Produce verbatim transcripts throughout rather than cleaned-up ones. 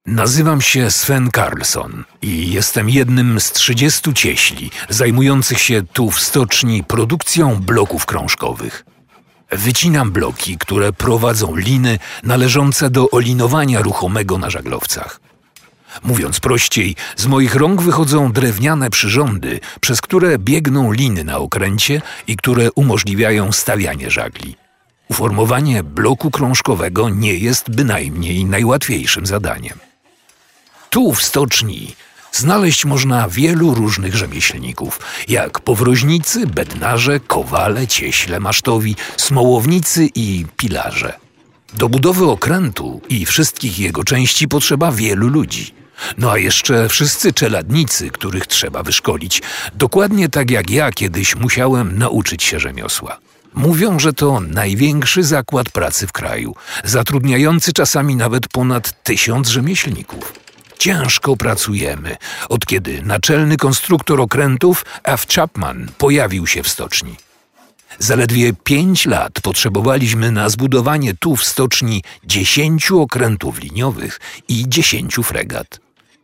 Nazywam się Sven Karlsson i jestem jednym z trzydziestu cieśli zajmujących się tu w stoczni produkcją bloków krążkowych. Wycinam bloki, które prowadzą liny należące do olinowania ruchomego na żaglowcach. Mówiąc prościej, z moich rąk wychodzą drewniane przyrządy, przez które biegną liny na okręcie i które umożliwiają stawianie żagli. Uformowanie bloku krążkowego nie jest bynajmniej najłatwiejszym zadaniem. Tu w stoczni znaleźć można wielu różnych rzemieślników, jak powroźnicy, bednarze, kowale, cieśle masztowi, smołownicy i pilarze. Do budowy okrętu i wszystkich jego części potrzeba wielu ludzi. No a jeszcze wszyscy czeladnicy, których trzeba wyszkolić, dokładnie tak jak ja kiedyś musiałem nauczyć się rzemiosła. Mówią, że to największy zakład pracy w kraju, zatrudniający czasami nawet ponad tysiąc rzemieślników. Ciężko pracujemy, od kiedy naczelny konstruktor okrętów F. Chapman pojawił się w stoczni. Zaledwie pięć lat potrzebowaliśmy na zbudowanie tu w stoczni dziesięciu okrętów liniowych i dziesięciu fregat.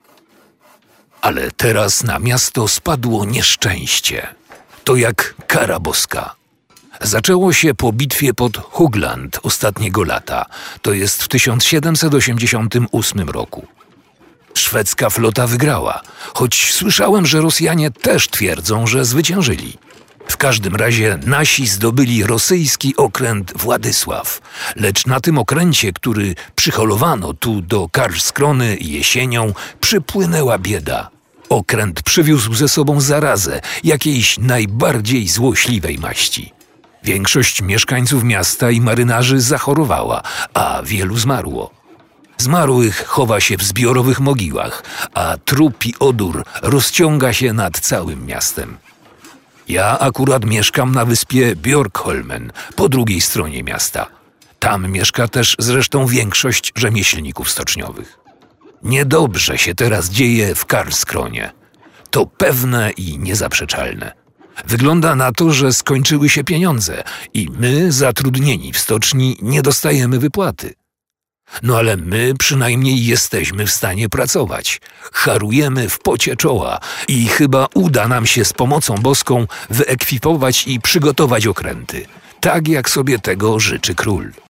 Ale teraz na miasto spadło nieszczęście. To jak kara boska. Zaczęło się po bitwie pod Hugland ostatniego lata, to jest w tysiąc siedemset osiemdziesiątym ósmym roku. Szwedzka flota wygrała, choć słyszałem, że Rosjanie też twierdzą, że zwyciężyli. W każdym razie nasi zdobyli rosyjski okręt Władysław, lecz na tym okręcie, który przyholowano tu do Karlskrony jesienią, przypłynęła bieda. Okręt przywiózł ze sobą zarazę jakiejś najbardziej złośliwej maści. Większość mieszkańców miasta i marynarzy zachorowała, a wielu zmarło. Zmarłych chowa się w zbiorowych mogiłach, a trupi odór rozciąga się nad całym miastem. Ja akurat mieszkam na wyspie Björkholmen, po drugiej stronie miasta. Tam mieszka też zresztą większość rzemieślników stoczniowych. Niedobrze się teraz dzieje w Karlskronie. To pewne i niezaprzeczalne. Wygląda na to, że skończyły się pieniądze i my, zatrudnieni w stoczni, nie dostajemy wypłaty. No ale my przynajmniej jesteśmy w stanie pracować. Harujemy w pocie czoła i chyba uda nam się z pomocą boską wyekwipować i przygotować okręty, tak jak sobie tego życzy król.